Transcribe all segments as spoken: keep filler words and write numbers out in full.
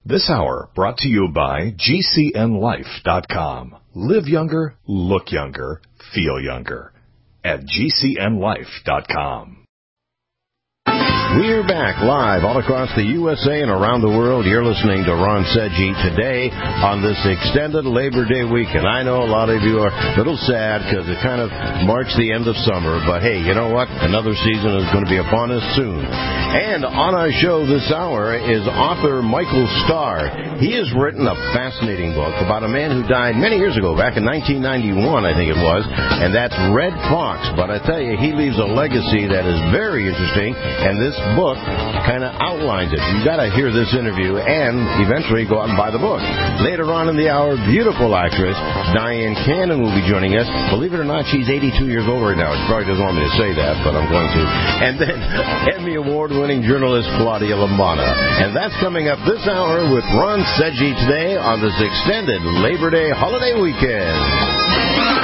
This hour brought to you by G C N life dot com. Live younger, look younger, feel younger at G C N life dot com. We're back live all across the U S A and around the world. You're listening to Ron Seggi today on this extended Labor Day weekend. I know a lot of you are a little sad because it kind of marks the end of summer, but hey, you know what? Another season is going to be upon us soon. And on our show this hour is author Michael Starr. He has written a fascinating book about a man who died many years ago, back in nineteen ninety-one, I think it was, and that's Red Fox. But I tell you, he leaves a legacy that is very interesting, and this book kind of outlines it. You've got to hear this interview and eventually go out and buy the book. Later on in the hour, beautiful actress Dyan Cannon will be joining us. Believe it or not, she's eighty-two years old right now. She probably doesn't want me to say that, but I'm going to. And then Emmy Award-winning journalist Claudia Lamanna. And that's coming up this hour with Ron Seggi today on this extended Labor Day holiday weekend.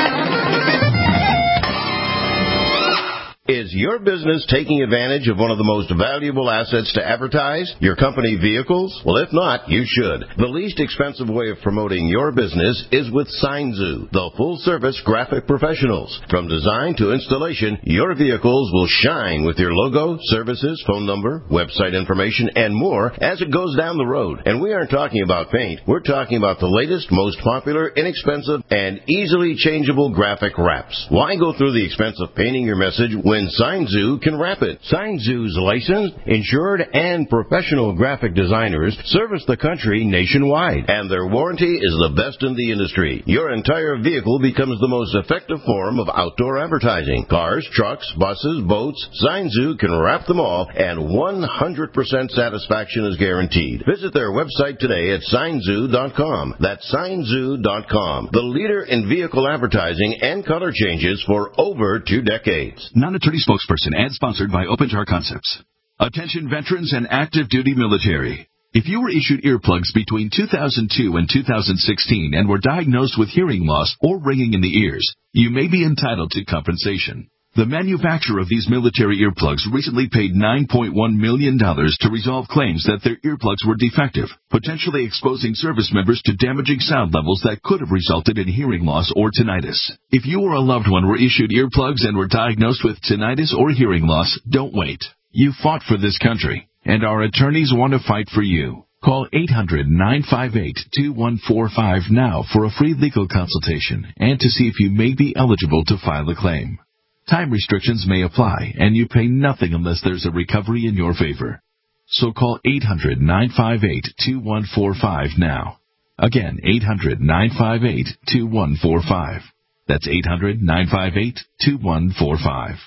Is your business taking advantage of one of the most valuable assets to advertise? Your company vehicles? Well, if not, you should. The least expensive way of promoting your business is with SignZoo, the full-service graphic professionals. From design to installation, your vehicles will shine with your logo, services, phone number, website information, and more as it goes down the road. And we aren't talking about paint. We're talking about the latest, most popular, inexpensive, and easily changeable graphic wraps. Why go through the expense of painting your message when When SignZoo can wrap it? SignZoo's licensed, insured, and professional graphic designers service the country nationwide, and their warranty is the best in the industry. Your entire vehicle becomes the most effective form of outdoor advertising. Cars, trucks, buses, boats, SignZoo can wrap them all, and one hundred percent satisfaction is guaranteed. Visit their website today at sign zoo dot com. That's sign zoo dot com, the leader in vehicle advertising and color changes for over two decades. Non-attorney spokesperson and sponsored by OpenJar Concepts. Attention veterans and active duty military. If you were issued earplugs between two thousand two and two thousand sixteen and were diagnosed with hearing loss or ringing in the ears, you may be entitled to compensation. The manufacturer of these military earplugs recently paid nine point one million dollars to resolve claims that their earplugs were defective, potentially exposing service members to damaging sound levels that could have resulted in hearing loss or tinnitus. If you or a loved one were issued earplugs and were diagnosed with tinnitus or hearing loss, don't wait. You fought for this country, and our attorneys want to fight for you. Call eight hundred, nine five eight, two one four five now for a free legal consultation and to see if you may be eligible to file a claim. Time restrictions may apply, and you pay nothing unless there's a recovery in your favor. So call eight hundred, nine five eight, two one four five now. Again, eight hundred, nine five eight, two one four five. That's eight hundred, nine five eight, two one four five.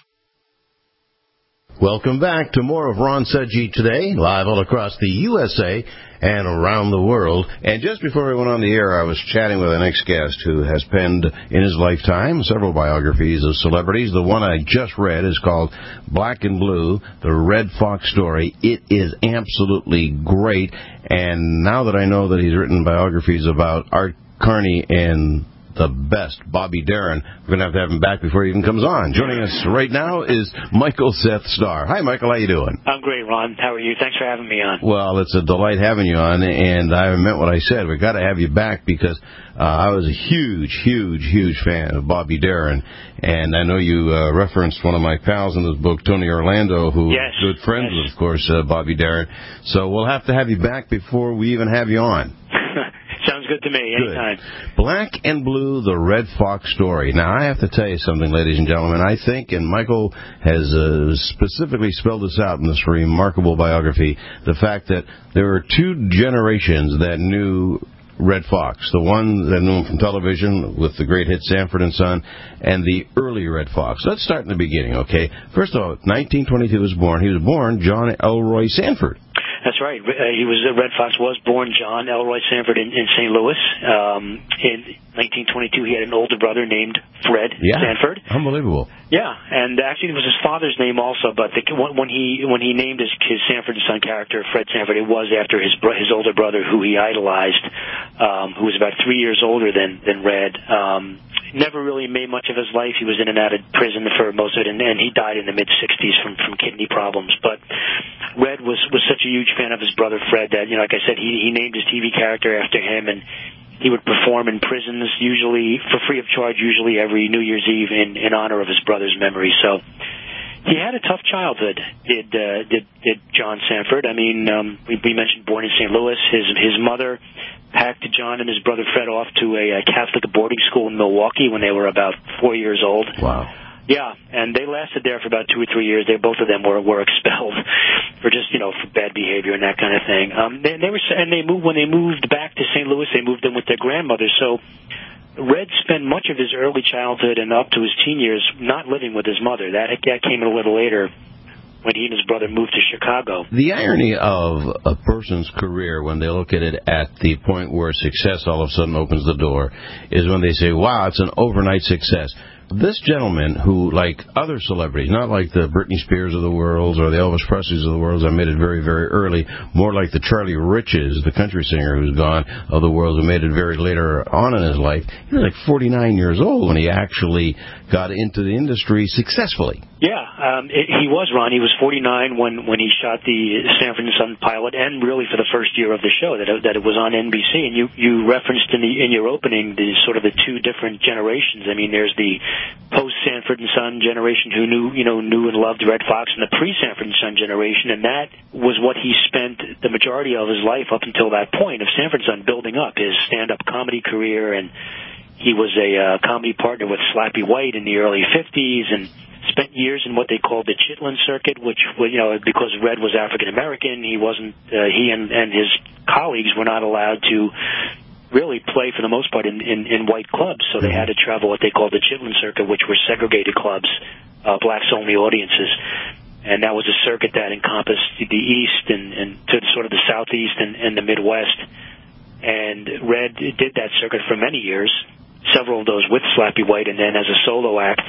Welcome back to more of Ron Seggi today, live all across the U S A and around the world. And just before we went on the air, I was chatting with an ex-guest who has penned in his lifetime several biographies of celebrities. The one I just read is called Black and Blue, The Red Fox Story. It is absolutely great. And now that I know that he's written biographies about Art Carney and the best, Bobby Darin, we're going to have to have him back before he even comes on. Joining us right now is Michael Seth Starr. Hi, Michael. How you doing? I'm great, Ron. How are you? Thanks for having me on. Well, it's a delight having you on, and I meant what I said. We've got to have you back because uh, I was a huge, huge, huge fan of Bobby Darin, and I know you uh, referenced one of my pals in this book, Tony Orlando, who yes, is good friends yes. with, of course, uh, Bobby Darin. So we'll have to have you back before we even have you on. Sounds good to me. Anytime. Good. Black and Blue, The Red Fox Story. Now, I have to tell you something, ladies and gentlemen. I think, and Michael has uh, specifically spelled this out in this remarkable biography, the fact that there were two generations that knew Red Fox. The one that knew him from television with the great hit Sanford and Son, and the early Red Fox. Let's start in the beginning, okay? First of all, nineteen twenty-two was born. He was born John Elroy Sanford. That's right. Uh, he was uh, Red Fox was born John Elroy Sanford in, in Saint Louis. Um, in nineteen twenty-two, he had an older brother named Fred yeah, Sanford. Unbelievable. Yeah, and actually it was his father's name also. But the, when he when he named his, his Sanford and Son character Fred Sanford, it was after his his older brother, who he idolized, um, who was about three years older than than Red. Um, never really made much of his life. He was in and out of prison for most of it, and, and he died in the mid sixties from from kidney problems. But Red was was such a huge fan of his brother Fred that, you know, like I said, he he named his T V character after him, and he would perform in prisons, usually for free of charge, usually every New Year's Eve in in honor of his brother's memory. So he had a tough childhood. Did uh, did did John Sanford? I mean, um, we, we mentioned born in Saint Louis. His his mother packed John and his brother Fred off to a, a Catholic boarding school in Milwaukee when they were about four years old. Wow. Yeah, and they lasted there for about two or three years. They both of them were were expelled for just, you know, for bad behavior and that kind of thing. Um, they, they were and they moved when they moved back to Saint Louis. They moved in with their grandmother. So Red spent much of his early childhood and up to his teen years not living with his mother. That that came a little later when he and his brother moved to Chicago. The irony of a person's career when they look at it at the point where success all of a sudden opens the door is when they say, wow, it's an overnight success. This gentleman who, like other celebrities, not like the Britney Spears of the world or the Elvis Presleys of the world, I made it very, very early, more like the Charlie Riches, the country singer who's gone, of the world, who made it very later on in his life. He was like forty-nine years old when he actually got into the industry successfully. Yeah, um, it, he was, Ron. He was forty-nine when, when he shot the Sanford and Son pilot, and really for the first year of the show that it, that it was on N B C. And you, you referenced in the in your opening the sort of the two different generations. I mean, there's the post Sanford and Son generation who knew you know knew and loved Red Fox, and the pre Sanford and Son generation, and that was what he spent the majority of his life up until that point of Sanford and Son building up his stand-up comedy career. And he was a uh, comedy partner with Slappy White in the early fifties, and spent years in what they called the Chitlin circuit, which, you know, because Red was African American, he wasn't, uh, he and, and his colleagues were not allowed to really play for the most part in, in, in white clubs, so they had to travel what they called the Chitlin circuit, which were segregated clubs, uh, blacks-only audiences. And that was a circuit that encompassed the East and, and to sort of the Southeast and, and the Midwest. And Red did that circuit for many years, several of those with Slappy White, and then as a solo act,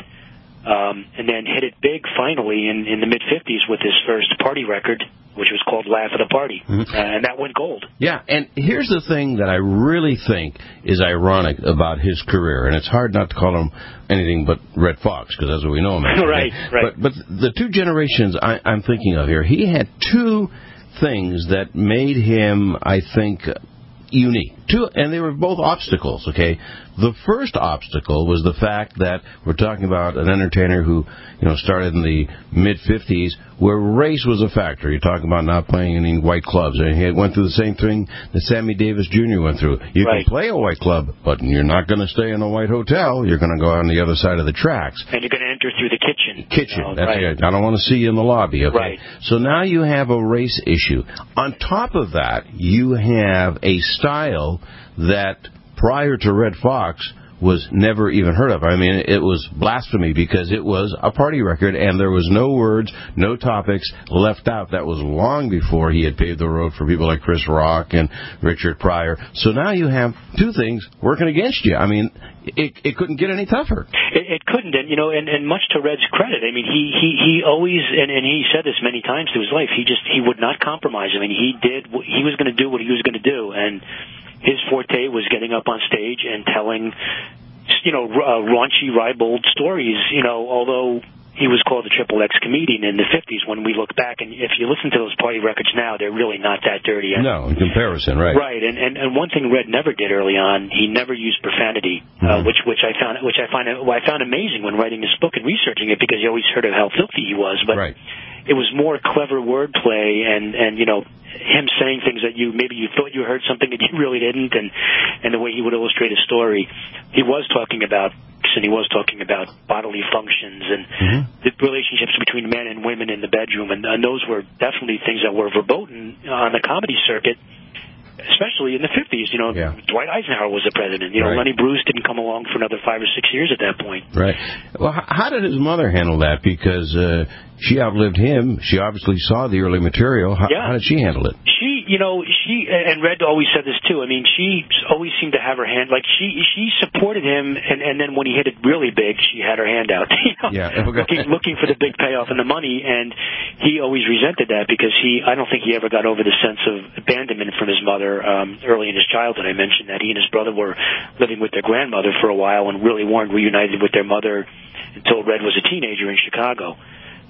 um, and then hit it big finally in, in the mid-fifties with his first party record, which was called Laugh at the Party, mm-hmm. uh, and that went gold. Yeah, and here's the thing that I really think is ironic about his career, and it's hard not to call him anything but Red Fox, because that's what we know him as. right, right. But, but the two generations I, I'm thinking of here, he had two things that made him, I think, unique. Two, and they were both obstacles, okay? The first obstacle was the fact that we're talking about an entertainer who, you know, started in the mid-fifties where race was a factor. You're talking about not playing any white clubs. And he went through the same thing that Sammy Davis Junior went through. You right. can play a white club, but you're not going to stay in a white hotel. You're going to go on the other side of the tracks. And you're going to enter through the kitchen. Kitchen. Oh, That's right. it. I don't want to see you in the lobby, okay? Right. So now you have a race issue. On top of that, you have a style that prior to Red Fox was never even heard of. I mean, it was blasphemy because it was a party record and there was no words, no topics left out. That was long before he had paved the road for people like Chris Rock and Richard Pryor. So now you have two things working against you. I mean, it, it couldn't get any tougher. It, it couldn't, and you know, and, and much to Red's credit, I mean, he he he always, and, and he said this many times through his life, he just he would not compromise. I mean, he did, he was going to do what he was going to do, and his forte was getting up on stage and telling, you know, uh, raunchy, ribald stories, you know, although he was called the Triple X comedian in the fifties when we look back. And if you listen to those party records now, they're really not that dirty. No, in comparison, right. Right, and, and, and one thing Red never did early on, he never used profanity, mm-hmm. uh, which which I found which I find well, I found amazing when writing this book and researching it, because you always heard of how filthy he was. But right. it was more clever wordplay and, and, you know, him saying things that you maybe you thought you heard something that you really didn't, and, and the way he would illustrate a story. He was talking about, and he was talking about bodily functions and mm-hmm. the relationships between men and women in the bedroom, and, and those were definitely things that were verboten on the comedy circuit, especially in the fifties. You know, yeah. Dwight Eisenhower was the president. You know, right. Lenny Bruce didn't come along for another five or six years at that point. Right. Well, how did his mother handle that? Because uh, she outlived him. She obviously saw the early material. How, yeah. how did she handle it? She, you know, she, and Red always said this too, I mean, she always seemed to have her hand, like she she supported him, and, and then when he hit it really big, she had her hand out, you know, yeah. okay. looking, looking for the big payoff and the money, and he always resented that because he, I don't think he ever got over the sense of abandonment from his mother um, early in his childhood. I mentioned that he and his brother were living with their grandmother for a while and really weren't reunited with their mother until Red was a teenager in Chicago.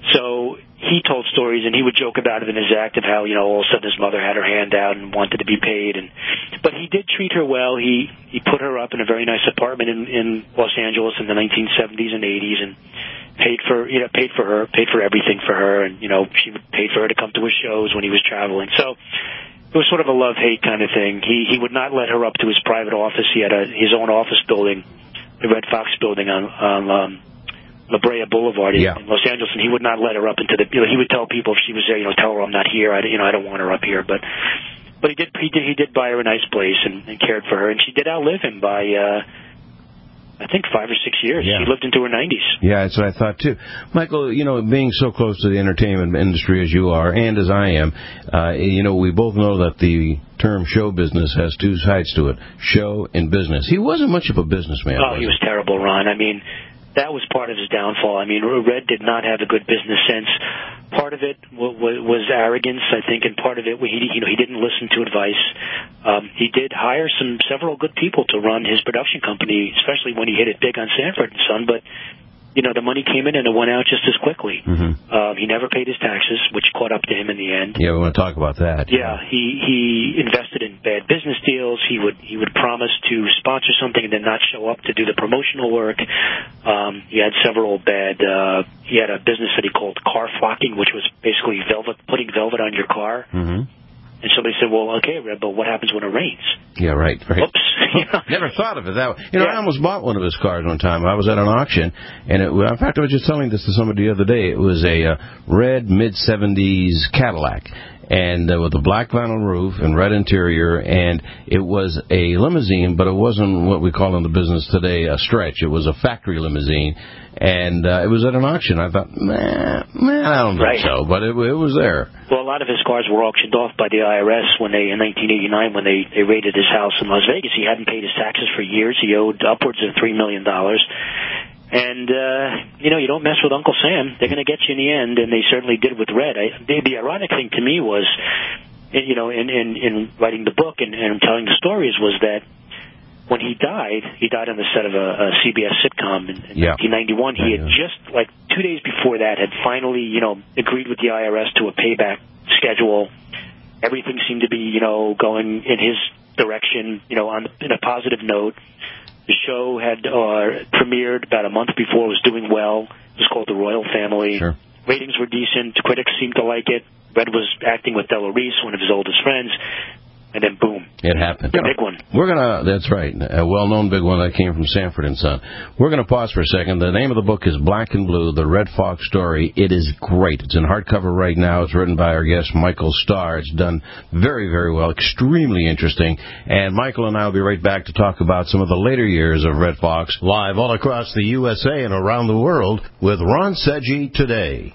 So he told stories, and he would joke about it in his act of how, you know, all of a sudden his mother had her hand out and wanted to be paid. And but he did treat her well. He he put her up in a very nice apartment in, in Los Angeles in the nineteen seventies and eighties, and paid for you know paid for her, paid for everything for her, and you know she paid for her to come to his shows when he was traveling. So it was sort of a love-hate kind of thing. He he would not let her up to his private office. He had a, his own office building, the Red Fox building on on um, La Brea Boulevard in, yeah. in Los Angeles, and he would not let her up into the. You know, he would tell people if she was there, you know, tell her I'm not here. I you know I don't want her up here, but but he did he did he did buy her a nice place and, and cared for her, and she did outlive him by. Uh, I think five or six years. Yeah. She lived into her nineties. Yeah, that's what I thought, too. Michael, you know, being so close to the entertainment industry as you are, and as I am, uh, you know, we both know that the term show business has two sides to it, show and business. He wasn't much of a businessman, Oh, was he was terrible, Ron. I mean, that was part of his downfall. I mean, Red did not have a good business sense. Part of it w- w- was arrogance, I think, and part of it, he, you know, he didn't listen to advice. Um, he did hire some several good people to run his production company, especially when he hit it big on Sanford and Son, but you know, the money came in and it went out just as quickly. Mm-hmm. Um, he never paid his taxes, which caught up to him in the end. Yeah, we want to talk about that. Yeah, he he invested in bad business deals. He would he would promise to sponsor something and then not show up to do the promotional work. Um, he had several bad. Uh, he had a business that he called car flocking, which was basically velvet, putting velvet on your car. Mm-hmm. And somebody said, "Well, okay, Red, but what happens when it rains?" Yeah, right, right. Oops. You know? Never thought of it that way. You know, Yeah. I almost bought one of his cars one time. I was at an auction, and it, in fact, I was just telling this to somebody the other day. It was a uh, red mid-seventies Cadillac, and uh, with a black vinyl roof and red interior, and it was a limousine, but it wasn't what we call in the business today a stretch. It was a factory limousine, and uh, it was at an auction. I thought, man, man I don't think Right. so, but it, it was there. Well, a lot of his cars were auctioned off by the I R S when they, in nineteen eighty-nine, when they, they raided his house in Las Vegas. He hadn't paid his taxes for years. He owed upwards of three million dollars. And, uh, you know, you don't mess with Uncle Sam. They're going to get you in the end, and they certainly did with Red. I, the, the ironic thing to me was, you know, in, in, in writing the book and, and telling the stories was that when he died, he died on the set of a, a C B S sitcom in, in yeah. nineteen ninety-one. He had just, like, two days before that, had finally, you know, agreed with the I R S to a payback schedule. Everything seemed to be, you know, going in his direction, you know, on in a positive note. The show had uh, premiered about a month before. It was doing well. It was called The Royal Family. Sure. Ratings were decent. Critics seemed to like it. Red was acting with Della Reese, one of his oldest friends. And then, boom. It happened. The big one. We're going to, that's right, a well-known big one that came from Sanford and Son. We're going to pause for a second. The name of the book is Black and Blue, The Red Fox Story. It is great. It's in hardcover right now. It's written by our guest, Michael Starr. It's done very, very well, extremely interesting. And Michael and I will be right back to talk about some of the later years of Red Fox, live all across the U S A and around the world with Ron Seggi today.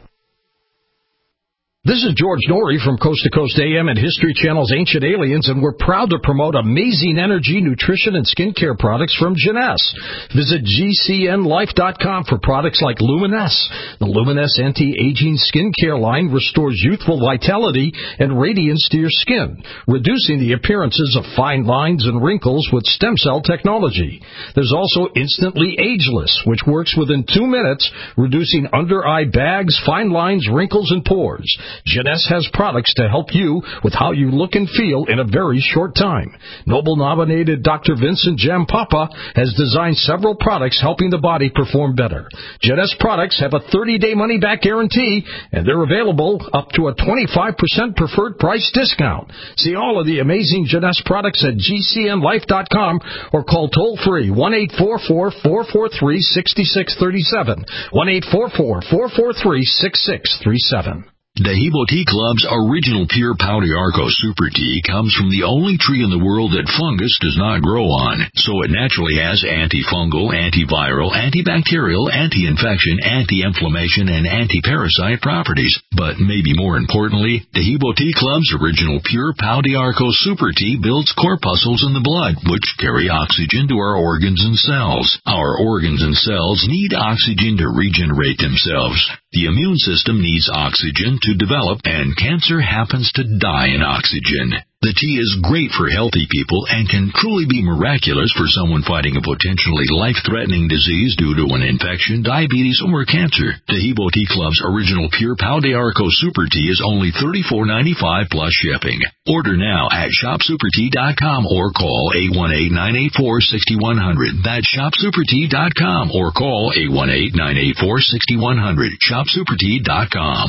This is George Norrie from Coast to Coast A M and History Channel's Ancient Aliens, and we're proud to promote amazing energy, nutrition, and skincare products from Jeunesse. Visit G C N life dot com for products like Luminesse. The Luminesse anti-aging skincare line restores youthful vitality and radiance to your skin, reducing the appearances of fine lines and wrinkles with stem cell technology. There's also Instantly Ageless, which works within two minutes, reducing under-eye bags, fine lines, wrinkles, and pores. Jeunesse has products to help you with how you look and feel in a very short time. Nobel-nominated Doctor Vincent Jampapa has designed several products helping the body perform better. Jeunesse products have a thirty-day money-back guarantee, and they're available up to a twenty-five percent preferred price discount. See all of the amazing Jeunesse products at G C N life dot com or call toll-free one eight four four, four four three, six six three seven, one eight four four, four four three, six six three seven. Dehibo Tea Club's original pure Pau d'Arco Super Tea comes from the only tree in the world that fungus does not grow on, so it naturally has antifungal, antiviral, antibacterial, anti-infection, anti-inflammation, and anti-parasite properties. But maybe more importantly, Dehibo Tea Club's original pure Pau d'Arco Super Tea builds corpuscles in the blood, which carry oxygen to our organs and cells. Our organs and cells need oxygen to regenerate themselves. The immune system needs oxygen to develop, and cancer happens to die in oxygen. The tea is great for healthy people and can truly be miraculous for someone fighting a potentially life-threatening disease due to an infection, diabetes, or cancer. Tahibo Tea Club's original Pure Pau de Arco Super Tea is only thirty-four ninety-five plus shipping. Order now at shop super tea dot com or call eight one eight, nine eight four, six one zero zero. That's shop super tea dot com or call eight one eight, nine eight four, six one zero zero. shop super tea dot com.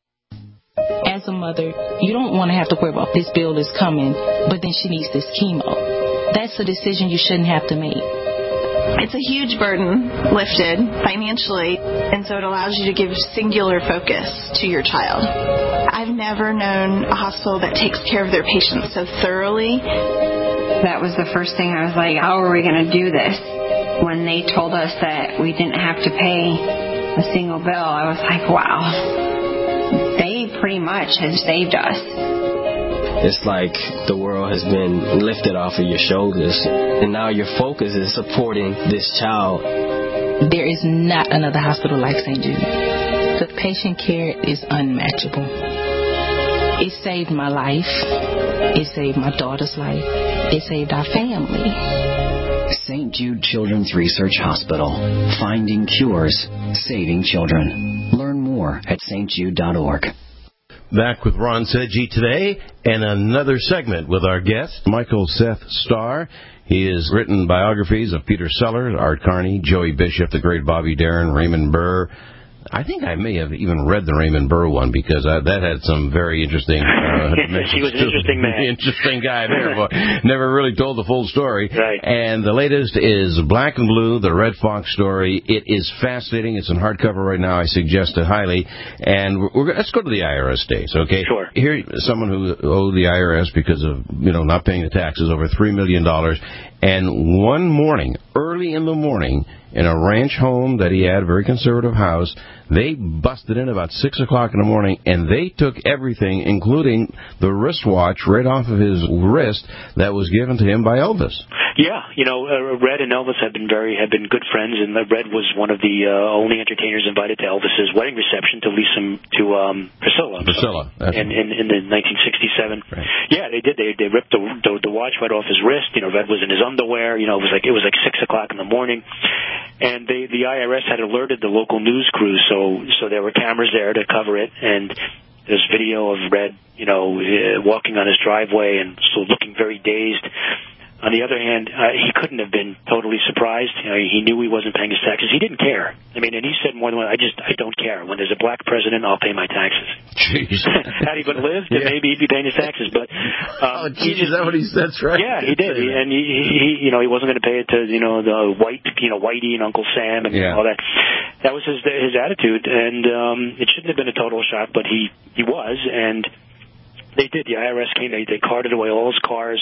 As a mother, you don't want to have to worry about this bill is coming, but then she needs this chemo. That's a decision you shouldn't have to make. It's a huge burden lifted financially, and so it allows you to give singular focus to your child. I've never known a hospital that takes care of their patients so thoroughly. That was the first thing I was like, how are we going to do this? When they told us that we didn't have to pay a single bill, I was like, wow. They pretty much have saved us. It's like the world has been lifted off of your shoulders, and now your focus is supporting this child. There is not another hospital like Saint Jude. The patient care is unmatchable. It saved my life. It saved my daughter's life. It saved our family. Saint Jude Children's Research Hospital. Finding cures. Saving children. Learn more at st jude dot org. Back with Ron Sedgey today, and another segment with our guest, Michael Seth Starr. He has written biographies of Peter Sellers, Art Carney, Joey Bishop, the great Bobby Darin, Raymond Burr. I think I may have even read the Raymond Burr one because I, that had some very interesting... Uh, he was an interesting man. Interesting guy there, but never really told the full story. Right. And the latest is Black and Blue, the Red Fox story. It is fascinating. It's in hardcover right now. I suggest it highly. And we're, we're, let's go to the I R S days, okay? Sure. Here, someone who owed the I R S because of, you know, not paying the taxes, over three million dollars. And one morning, early in the morning, in a ranch home that he had, a very conservative house, they busted in about six o'clock in the morning, and they took everything, including the wristwatch right off of his wrist that was given to him by Elvis. Yeah, you know, uh, Red and Elvis have been very have been good friends, and Red was one of the uh, only entertainers invited to Elvis's wedding reception to Lisa to um, Priscilla. Priscilla, so, in, in in the nineteen sixty-seven. Right. Yeah, they did. They they ripped the, the the watch right off his wrist. You know, Red was in his underwear. You know, it was like it was like six o'clock in the morning, and they, the I R S had alerted the local news crew, so so there were cameras there to cover it, and there's video of Red, you know, uh, walking on his driveway and so looking very dazed. On the other hand, uh, he couldn't have been totally surprised. You know, he knew he wasn't paying his taxes. He didn't care. I mean, and he said more than one, I just, I don't care. When there's a black president, I'll pay my taxes. Jeez. Had he but lived, then yeah. maybe he'd be paying his taxes. But oh, um, geez, is that what he said? That's right. Yeah, he did. He, and he, he, you know, he wasn't going to pay it to, you know, the white, you know, Whitey and Uncle Sam and yeah. all that. That was his his attitude, and um, it shouldn't have been a total shock, but he he was, and they did. The I R S came. They they carted away all his cars.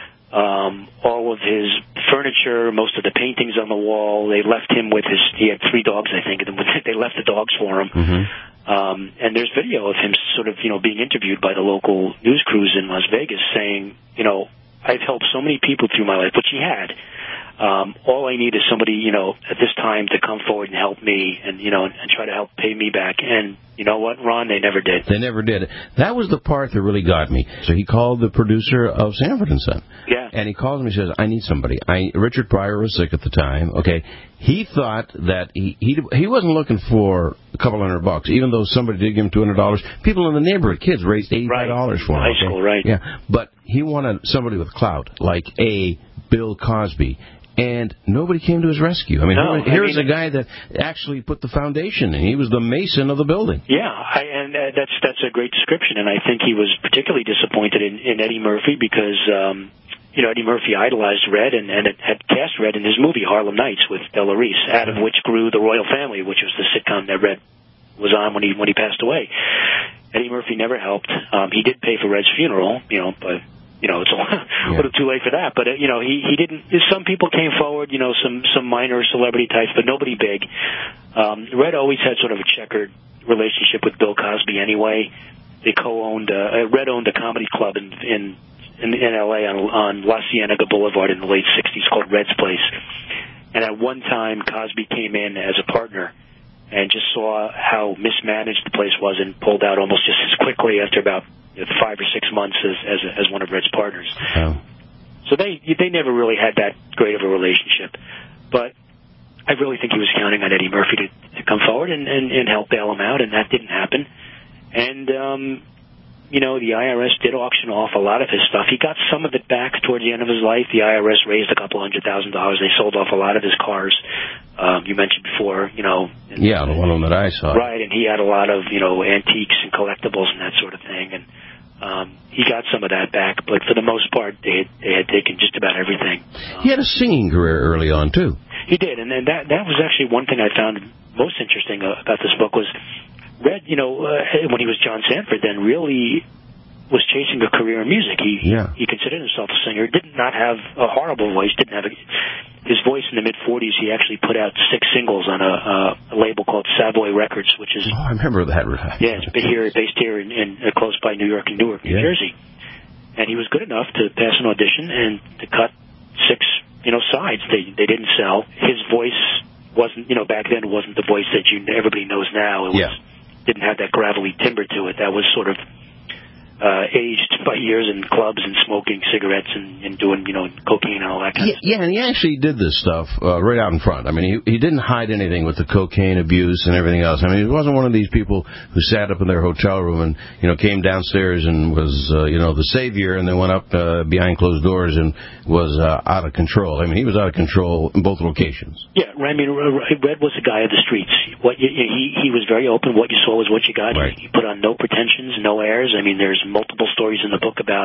Um, all of his furniture, most of the paintings on the wall. They left him with his, he had three dogs, I think, and they left the dogs for him. Mm-hmm. Um, and there's video of him sort of, you know, being interviewed by the local news crews in Las Vegas saying, you know, I've helped so many people through my life, which he had. Um, all I need is somebody, you know, at this time to come forward and help me and, you know, and, and try to help pay me back. And you know what, Ron? They never did. They never did. That was the part that really got me. So he called the producer of Sanford and Son. Yeah. And he calls him and says, I need somebody. I Richard Pryor was sick at the time. Okay. He thought that he he, he wasn't looking for a couple hundred bucks, even though somebody did give him two hundred dollars. People in the neighborhood, kids, raised eighty-five dollars right. for him. High okay? school, right. Yeah. But he wanted somebody with clout, like a Bill Cosby. And nobody came to his rescue. I mean, no, here, here's I mean, a guy that actually put the foundation in. He was the mason of the building. Yeah, I, and uh, that's that's a great description. And I think he was particularly disappointed in, in Eddie Murphy because, um, you know, Eddie Murphy idolized Red and, and had cast Red in his movie Harlem Nights with Bella Reese, out of which grew The Royal Family, which was the sitcom that Red was on when he when he passed away. Eddie Murphy never helped. Um, he did pay for Red's funeral, you know, but. You know, it's a yeah. little too late for that. But, uh, you know, he, he didn't... Some people came forward, you know, some, some minor celebrity types, but nobody big. Um, Red always had sort of a checkered relationship with Bill Cosby anyway. They co-owned... Uh, Red owned a comedy club in in, in, in L A on, on La Cienega Boulevard in the late sixties called Red's Place. And at one time, Cosby came in as a partner and just saw how mismanaged the place was and pulled out almost just as quickly after about you know, five or six months as as, as one of Red's partners. Oh. So they they never really had that great of a relationship. But I really think he was counting on Eddie Murphy to, to come forward and, and, and help bail him out, and that didn't happen. And, um, you know, the I R S did auction off a lot of his stuff. He got some of it back towards the end of his life. The I R S raised a couple hundred thousand dollars. They sold off a lot of his cars. Um, you mentioned before, you know. And, yeah, the one that I saw. Right, and he had a lot of, you know, antiques and collectibles and that sort of thing. And um, he got some of that back, but for the most part, they had, they had taken just about everything. Um, he had a singing career early on, too. He did, and, and that that was actually one thing I found most interesting uh, about this book was Red, you know, uh, when he was John Sanford, then really was chasing a career in music. He yeah. he considered himself a singer. Did not have a horrible voice. Didn't have a, his voice in the mid forties. He actually put out six singles on a, uh, a label called Savoy Records, which is oh, I remember that. Yeah, it's here, based here in, in uh, close by New York and Newark, New yeah. Jersey. And he was good enough to pass an audition and to cut six. You know, sides. They they didn't sell. His voice wasn't, you know, back then it wasn't the voice that you everybody knows now. It was, yeah. didn't have that gravelly timbre to it. That was sort of uh, aged by years in clubs and smoking cigarettes and, and doing, you know, cocaine and all that kind yeah, of stuff. Yeah, and he actually did this stuff uh, right out in front. I mean, he, he didn't hide anything with the cocaine abuse and everything else. I mean, he wasn't one of these people who sat up in their hotel room and, you know, came downstairs and was, uh, you know, the savior and then went up uh, behind closed doors and was uh, out of control. I mean, he was out of control in both locations. Yeah, I mean, Red was a guy of the streets. What you, he he was very open. What you saw was what you got. Right. He, he put on no pretensions, no airs. I mean, there's multiple stories in the book about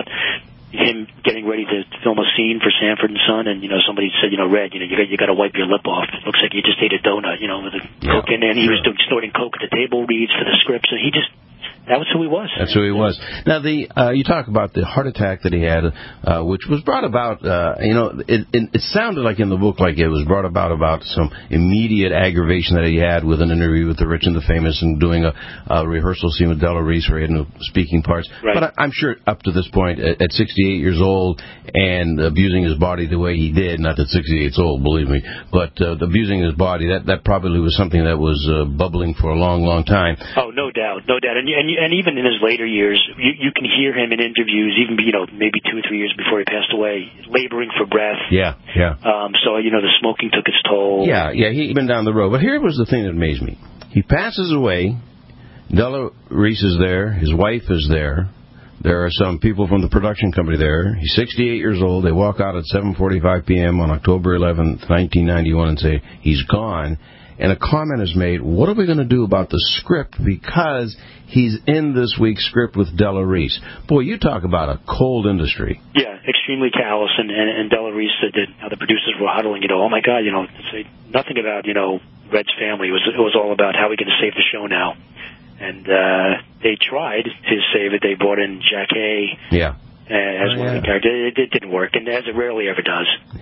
him getting ready to film a scene for Sanford and Son, and you know somebody said, you know, Red, you know, you got you got to wipe your lip off. It looks like you just ate a donut, you know, with the yeah, coke in there. And he sure. was doing snorting coke at the table reads for the scripts, and he just. That was who he was. That's who he was. Now, the uh, you talk about the heart attack that he had, uh, which was brought about, uh, you know, it, it, it sounded like in the book like it was brought about about some immediate aggravation that he had with an interview with the rich and the famous and doing a, a rehearsal scene with Della Reese where he had no speaking parts. Right. But I, I'm sure up to this point, at, at sixty-eight years old and abusing his body the way he did, not that sixty-eight is old, believe me, but uh, abusing his body, that, that probably was something that was uh, bubbling for a long, long time. Oh, no doubt, no doubt. And, and, and even in his later years, you, you can hear him in interviews, even, you know, maybe two or three years before he passed away, laboring for breath. Yeah, yeah. Um, so, you know, the smoking took its toll. Yeah, yeah, he'd been down the road. But here was the thing that amazed me. He passes away. Della Reese is there. His wife is there. There are some people from the production company there. He's sixty-eight years old. They walk out at seven forty-five p.m. on October eleventh, nineteen ninety-one and say, he's gone. And a comment is made, what are we going to do about the script because he's in this week's script with Della Reese? Boy, you talk about a cold industry. Yeah, extremely callous. And, and, and Della Reese said that how the producers were huddling, you know, oh, my God, you know, say nothing about, you know, Red's family. It was, it was all about how we going to save the show now. And uh, they tried to save it. They brought in Jack Hay. Yeah. Uh, as oh, one yeah. of the characters. It, it didn't work, and as it rarely ever does.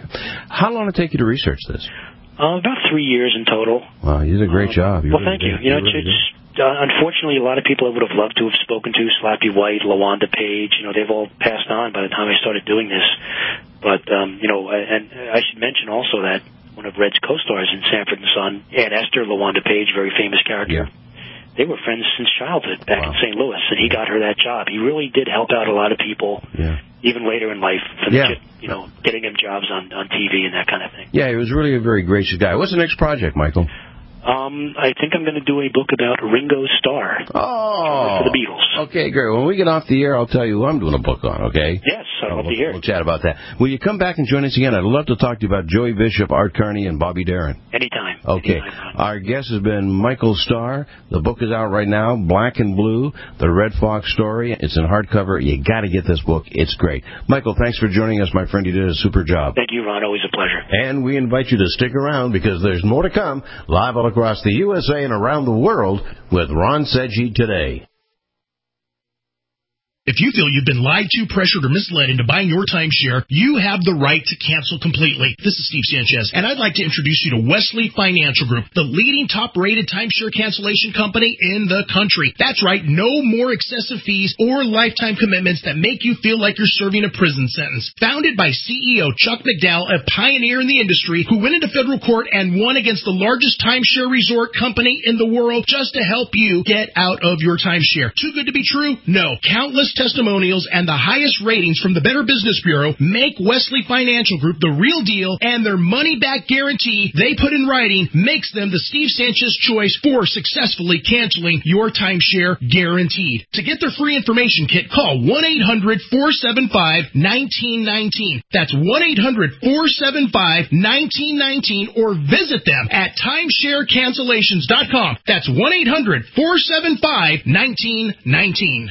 How long did it take you to research this? Uh, about three years in total. Wow, you did a great uh, job. You well, really thank you. Did. You know, you it's, really it's uh, unfortunately a lot of people I would have loved to have spoken to, Slappy White, LaWanda Page, you know, they've all passed on by the time I started doing this. But, um, you know, and I should mention also that one of Red's co-stars in Sanford and Son, Aunt Esther, LaWanda Page, very famous character. Yeah. They were friends since childhood back wow. in Saint Louis, and he got her that job. He really did help out a lot of people, yeah. even later in life, for yeah. the, you know, getting them jobs on, on T V and that kind of thing. Yeah, he was really a very gracious guy. What's the next project, Michael? Um, I think I'm going to do a book about Ringo Starr. Oh. For the Beatles. Okay, great. When we get off the air, I'll tell you who I'm doing a book on, okay? Yes, I'd love we'll, to hear We'll it. chat about that. Will you come back and join us again? I'd love to talk to you about Joey Bishop, Art Carney, and Bobby Darin. Anytime. Okay. Anytime. Our guest has been Michael Starr. The book is out right now, Black and Blue, The Red Fox Story. It's in hardcover. You got to get this book. It's great. Michael, thanks for joining us, my friend. You did a super job. Thank you, Ron. Always a pleasure. And we invite you to stick around because there's more to come live all across the U S A and around the world with Ron Sedgey Today. If you feel you've been lied to, pressured, or misled into buying your timeshare, you have the right to cancel completely. This is Steve Sanchez, and I'd like to introduce you to Wesley Financial Group, the leading top-rated timeshare cancellation company in the country. That's right, no more excessive fees or lifetime commitments that make you feel like you're serving a prison sentence. Founded by C E O Chuck McDowell, a pioneer in the industry who went into federal court and won against the largest timeshare resort company in the world just to help you get out of your timeshare. Too good to be true? No. Countless testimonials and the highest ratings from the Better Business Bureau make Wesley Financial Group the real deal, and their money-back guarantee they put in writing makes them the Steve Sanchez choice for successfully canceling your timeshare guaranteed. To get their free information kit, call one eight hundred four seven five one nine one nine. That's one eight hundred four seven five one nine one nine, or visit them at timeshare cancellations dot com. That's one eight hundred four seven five one nine one nine.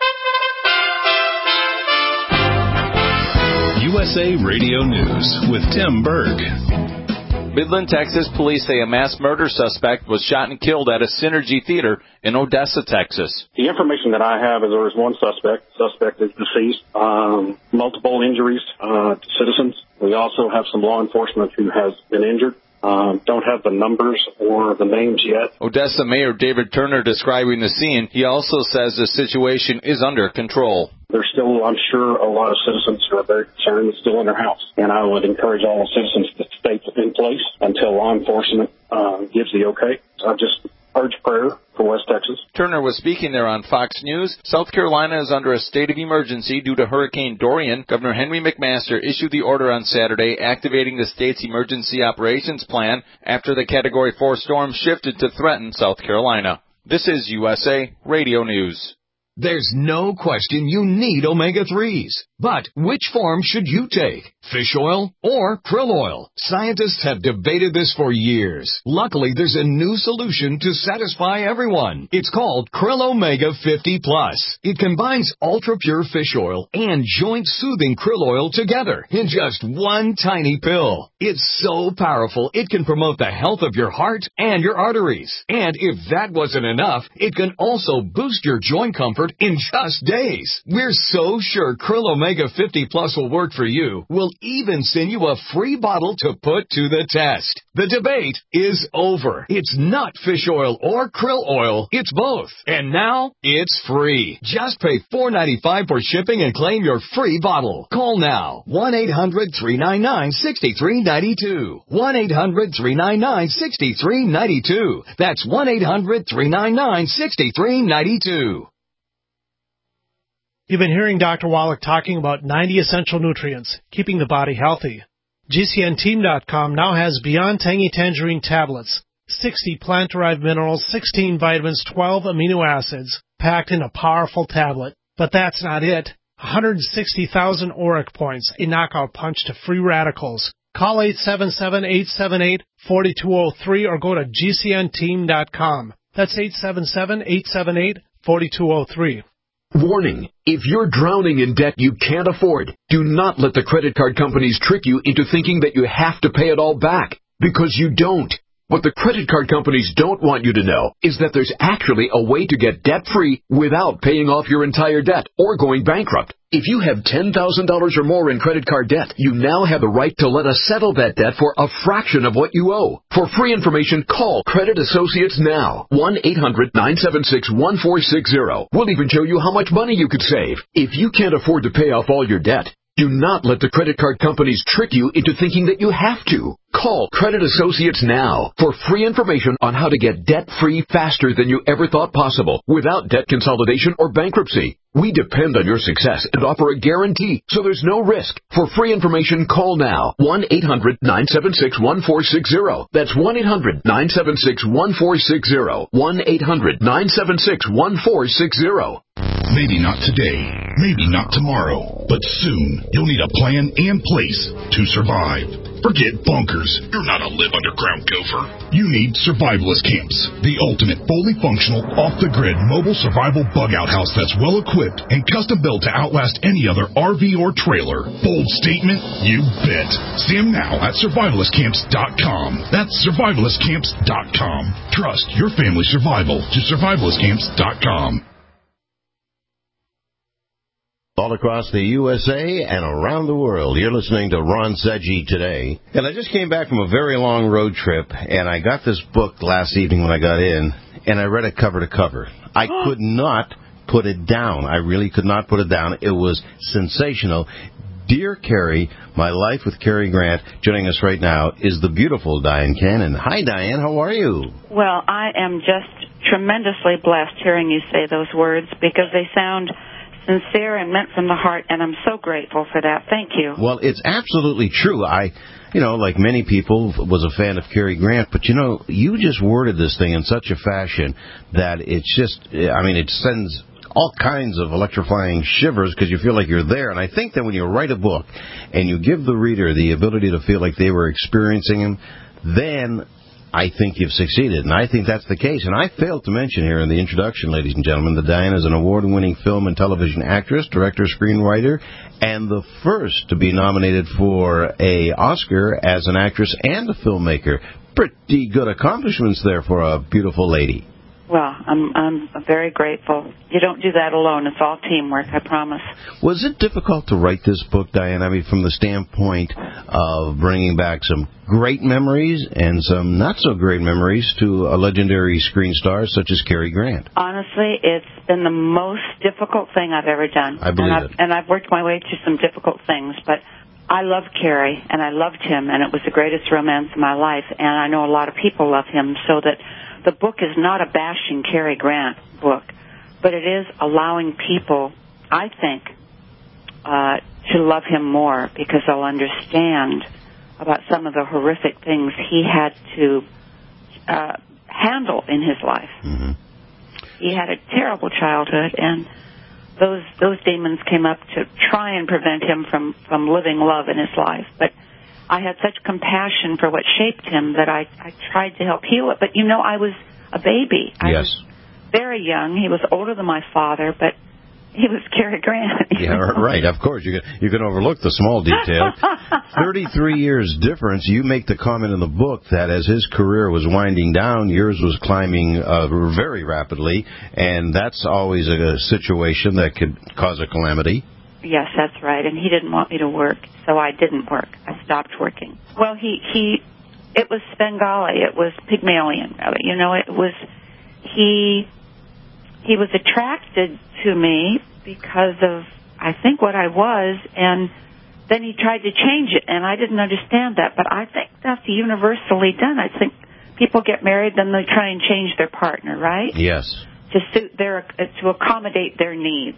U S A Radio News with Tim Berg. Midland, Texas police say a mass murder suspect was shot and killed at a Synergy Theater in Odessa, Texas. The information that I have is there is one suspect. Suspect is deceased. Um, multiple injuries uh, to citizens. We also have some law enforcement who has been injured. Um, don't have the numbers or the names yet. Odessa Mayor David Turner describing the scene. He also says the situation is under control. There's still, I'm sure, a lot of citizens who are very concerned and still in their house. And I would encourage all the citizens to stay in place until law enforcement uh, gives the okay. So I just urge prayer for West Texas. Turner was speaking there on Fox News. South Carolina is under a state of emergency due to Hurricane Dorian. Governor Henry McMaster issued the order on Saturday activating the state's emergency operations plan after the Category four storm shifted to threaten South Carolina. This is U S A Radio News. There's no question you need omega threes. But which form should you take? Fish oil or krill oil? Scientists have debated this for years. Luckily, there's a new solution to satisfy everyone. It's called Krill Omega fifty plus. It combines ultra-pure fish oil and joint-soothing krill oil together in just one tiny pill. It's so powerful, it can promote the health of your heart and your arteries. And if that wasn't enough, it can also boost your joint comfort in just days. We're so sure Krill Omega fifty plus will work for you. We'll even send you a free bottle to put to the test. The debate is over. It's not fish oil or krill oil. It's both. And now it's free. Just pay four dollars and ninety-five cents for shipping and claim your free bottle. Call now. one eight hundred three nine nine six three nine two. one eight hundred three nine nine six three nine two. That's one eight hundred three nine nine six three nine two. You've been hearing Doctor Wallach talking about ninety essential nutrients, keeping the body healthy. G C N team dot com now has Beyond Tangy Tangerine tablets, sixty plant-derived minerals, sixteen vitamins, twelve amino acids, packed in a powerful tablet. But that's not it. one hundred sixty thousand auric points, a knockout punch to free radicals. Call eight seven seven, eight seven eight, four two zero three or go to G C N team dot com. That's eight seven seven, eight seven eight, four two zero three. Warning, if you're drowning in debt you can't afford, do not let the credit card companies trick you into thinking that you have to pay it all back, because you don't. What the credit card companies don't want you to know is that there's actually a way to get debt-free without paying off your entire debt or going bankrupt. If you have ten thousand dollars or more in credit card debt, you now have the right to let us settle that debt for a fraction of what you owe. For free information, call Credit Associates now. one eight hundred nine seven six one four six zero. We'll even show you how much money you could save. If you can't afford to pay off all your debt, do not let the credit card companies trick you into thinking that you have to. Call Credit Associates now for free information on how to get debt-free faster than you ever thought possible without debt consolidation or bankruptcy. We depend on your success and offer a guarantee, so there's no risk. For free information, call now. one eight hundred nine seven six one four six zero. That's one eight hundred nine seven six one four six zero. one eight hundred nine seven six one four six zero. Maybe not today, maybe not tomorrow, but soon you'll need a plan and place to survive. Forget bunkers. You're not a live underground gopher. You need Survivalist Camps, the ultimate fully functional, off-the-grid mobile survival bug-out house that's well-equipped and custom-built to outlast any other R V or trailer. Bold statement? You bet. See them now at survivalist camps dot com. That's survivalist camps dot com. Trust your family's survival to survivalist camps dot com. All across the U S A and around the world, you're listening to Ron Seggi Today. And I just came back from a very long road trip, and I got this book last evening when I got in, and I read it cover to cover. I could not put it down. I really could not put it down. It was sensational. Dear Cary, My Life with Cary Grant, joining us right now is the beautiful Diane Cannon. Hi, Diane. How are you? Well, I am just tremendously blessed hearing you say those words because they sound sincere and meant from the heart, and I'm so grateful for that. Thank you. Well, it's absolutely true. I, you know, like many people, was a fan of Cary Grant, but, you know, you just worded this thing in such a fashion that it's just, I mean, it sends all kinds of electrifying shivers because you feel like you're there. And I think that when you write a book and you give the reader the ability to feel like they were experiencing him, then I think you've succeeded, and I think that's the case. And I failed to mention here in the introduction, ladies and gentlemen, that Diane is an award-winning film and television actress, director, screenwriter, and the first to be nominated for a Oscar as an actress and a filmmaker. Pretty good accomplishments there for a beautiful lady. Well, I'm I'm very grateful. You don't do that alone. It's all teamwork, I promise. Was it difficult to write this book, Diane? I mean, from the standpoint of bringing back some great memories and some not-so-great memories to a legendary screen star such as Cary Grant? Honestly, it's been the most difficult thing I've ever done. I believe and I've, it. And I've worked my way through some difficult things, but I love Cary, and I loved him, and it was the greatest romance of my life, and I know a lot of people love him, so that the book is not a bashing Cary Grant book, but it is allowing people, I think, uh, to love him more because they'll understand about some of the horrific things he had to uh, handle in his life. Mm-hmm. He had a terrible childhood, and those those demons came up to try and prevent him from, from living love in his life. But I had such compassion for what shaped him that I, I tried to help heal it. But, you know, I was a baby. I yes. was very young. He was older than my father, but he was Cary Grant. Yeah, right. Of course. You can, you can overlook the small detail. thirty-three years difference. You make the comment in the book that as his career was winding down, yours was climbing uh, very rapidly, and that's always a, a situation that could cause a calamity. Yes, that's right. And he didn't want me to work, so I didn't work. I stopped working. Well, he, he it was Svengali. It was Pygmalion, rather. You know, it was, he, he was attracted to me because of, I think, what I was, and then he tried to change it, and I didn't understand that. But I think that's universally done. I think people get married, then they try and change their partner, right? Yes. To suit their, to accommodate their needs.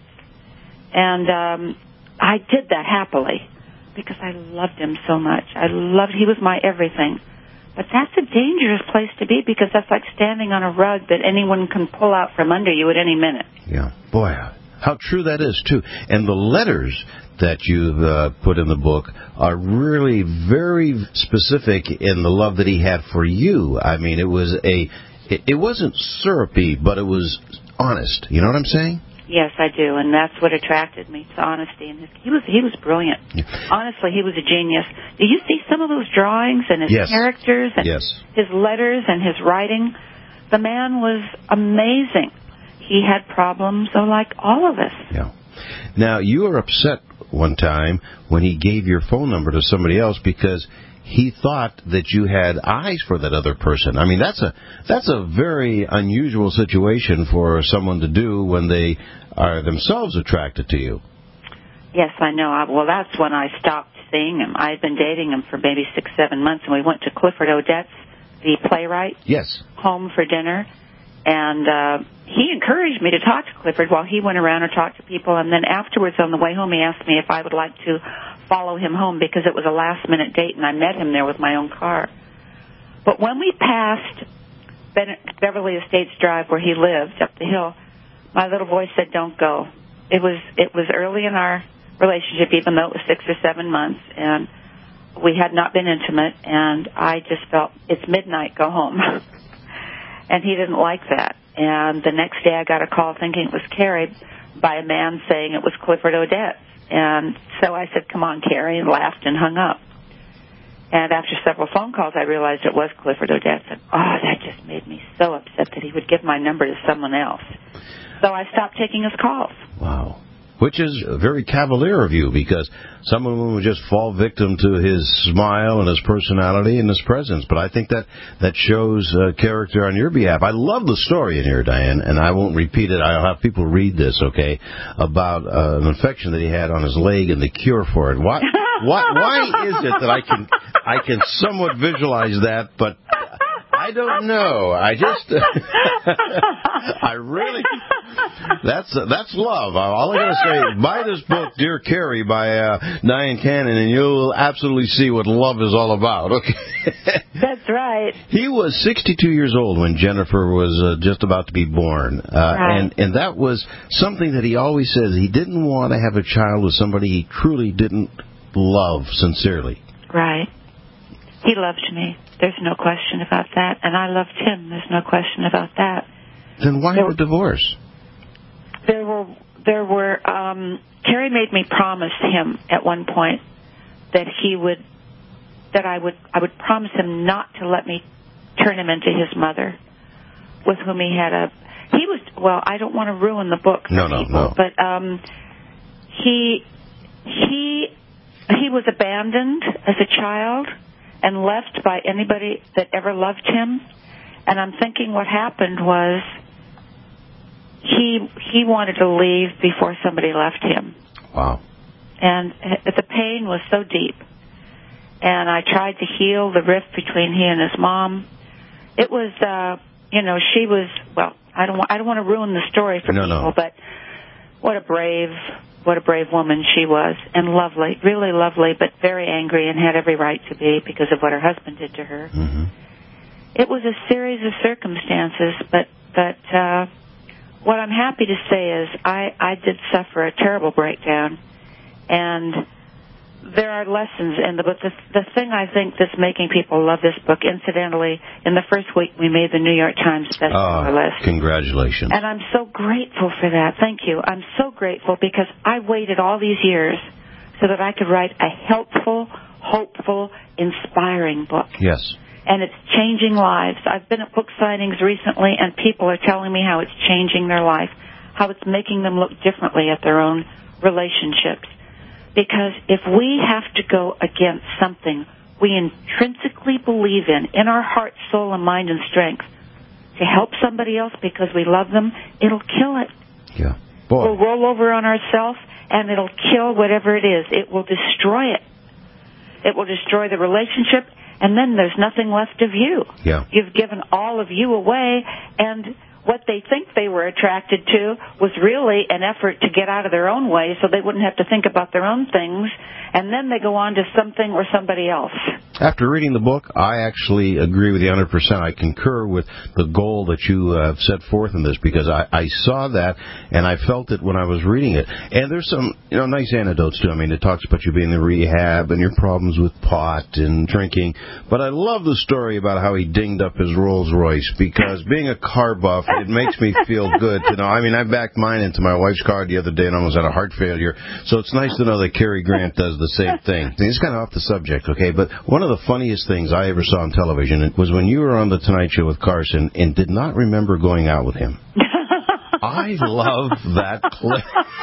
And um, I did that happily because I loved him so much. I loved, he was my everything. But that's a dangerous place to be because that's like standing on a rug that anyone can pull out from under you at any minute. Yeah. Boy, how true that is, too. And the letters that you've uh, put in the book are really very specific in the love that he had for you. I mean, it was a, it, it wasn't syrupy, but it was honest. You know what I'm saying? Yes, I do, and that's what attracted me to honesty. And his, he was he was brilliant. Yeah. Honestly, he was a genius. Do you see some of those drawings and his yes. characters and yes. his letters and his writing? The man was amazing. He had problems, though, like all of us. Yeah. Now, you were upset one time when he gave your phone number to somebody else because he thought that you had eyes for that other person. I mean, that's a that's a very unusual situation for someone to do when they are themselves attracted to you. Yes, I know. I, well, that's when I stopped seeing him. I had been dating him for maybe six, seven months, and we went to Clifford Odets, the playwright, yes, home for dinner. And uh, he encouraged me to talk to Clifford while he went around and talked to people. And then afterwards, on the way home, he asked me if I would like to follow him home because it was a last-minute date, and I met him there with my own car. But when we passed ben- Beverly Estates Drive, where he lived, up the hill, my little voice said, "Don't go." It was it was early in our relationship, even though it was six or seven months, and we had not been intimate, and I just felt, it's midnight, go home. And he didn't like that. And the next day I got a call thinking it was Cary by a man saying it was Clifford Odets. And so I said, "Come on, Cary," and laughed and hung up. And after several phone calls, I realized it was Clifford Odets. And, oh, that just made me so upset that he would give my number to someone else. So I stopped taking his calls. Wow. Which is very cavalier of you, because some of them would just fall victim to his smile and his personality and his presence. But I think that that shows uh, character on your behalf. I love the story in here, Diane, and I won't repeat it. I'll have people read this, okay, about uh, an infection that he had on his leg and the cure for it. Why, why, why is it that I can I can somewhat visualize that, but I don't know. I just, I really, That's uh, that's love. All I gotta say, buy this book, Dear Carrie, by uh, Diane Cannon, and you'll absolutely see what love is all about. Okay. That's right. He was sixty-two years old when Jennifer was uh, just about to be born, uh, right. and and that was something that he always says. He didn't want to have a child with somebody he truly didn't love sincerely. Right. He loved me. There's no question about that, and I loved him. There's no question about that. Then why there, the divorce? There were there were. Um, Carrie made me promise him at one point that he would that I would I would promise him not to let me turn him into his mother, with whom he had a. He was well. I don't want to ruin the book. For no, no, people, no. But um, he he he was abandoned as a child and left by anybody that ever loved him. And I'm thinking what happened was he he wanted to leave before somebody left him. Wow. And the pain was so deep. And I tried to heal the rift between he and his mom. It was, uh, you know, she was, well, I don't, I don't want to ruin the story for no, people, no. but what a brave, what a brave woman she was. And lovely, really lovely, but very angry and had every right to be because of what her husband did to her. Mm-hmm. It was a series of circumstances, but, but, uh, what I'm happy to say is I, I did suffer a terrible breakdown, and there are lessons in the book. The, the thing I think that's making people love this book, incidentally, in the first week we made the New York Times bestseller oh, list. Congratulations. And I'm so grateful for that. Thank you. I'm so grateful because I waited all these years so that I could write a helpful, hopeful, inspiring book. Yes. And it's changing lives. I've been at book signings recently, and people are telling me how it's changing their life, how it's making them look differently at their own relationships. Because if we have to go against something we intrinsically believe in, in our heart, soul, and mind and strength, to help somebody else because we love them, it'll kill it. Yeah. Boy. We'll roll over on ourselves, and it'll kill whatever it is. It will destroy it. It will destroy the relationship, and then there's nothing left of you. Yeah. You've given all of you away, and what they think they were attracted to was really an effort to get out of their own way so they wouldn't have to think about their own things, and then they go on to something or somebody else. After reading the book, I actually agree with you one hundred percent. I concur with the goal that you have set forth in this, because I, I saw that and I felt it when I was reading it. And there's some, you know, nice anecdotes too. I mean, it talks about you being in rehab and your problems with pot and drinking. But I love the story about how he dinged up his Rolls Royce, because being a car buff, it makes me feel good to know. I mean, I backed mine into my wife's car the other day and almost had a heart failure. So it's nice to know that Cary Grant does the same thing. It's kind of off the subject, okay? But one of the funniest things I ever saw on television was when you were on The Tonight Show with Carson and did not remember going out with him. I love that clip.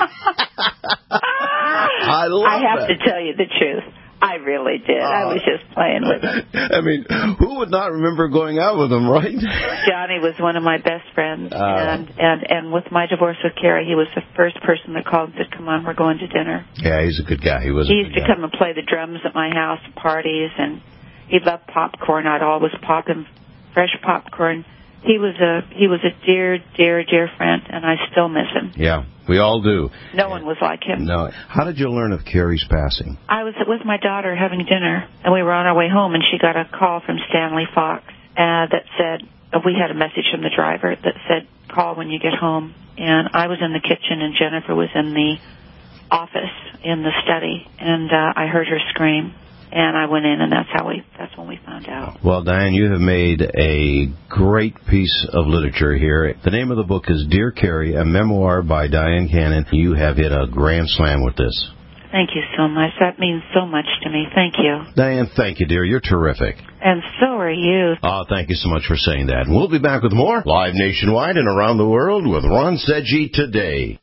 I love I have that. to tell you the truth. I really did. Uh, I was just playing with him. I mean, who would not remember going out with him, right? Johnny was one of my best friends, uh, and, and and with my divorce with Carrie, he was the first person that called and said, "Come on, we're going to dinner." Yeah, he's a good guy. He was. He a used good to guy. come and play the drums at my house, parties, and he loved popcorn. I'd always pop him fresh popcorn. He was a he was a dear, dear, dear friend, and I still miss him. Yeah, we all do. No one was like him. No. How did you learn of Carrie's passing? I was with my daughter having dinner, and we were on our way home, and she got a call from Stanley Fox uh, that said, uh, we had a message from the driver that said, call when you get home. And I was in the kitchen, and Jennifer was in the office in the study, and uh, I heard her scream. And I went in, and that's how we, that's when we found out. Well, Diane, you have made a great piece of literature here. The name of the book is Dear Carrie, a memoir by Diane Cannon. You have hit a grand slam with this. Thank you so much. That means so much to me. Thank you. Diane, thank you, dear. You're terrific. And so are you. Oh, thank you so much for saying that. And we'll be back with more live nationwide and around the world with Ron Sedgy today.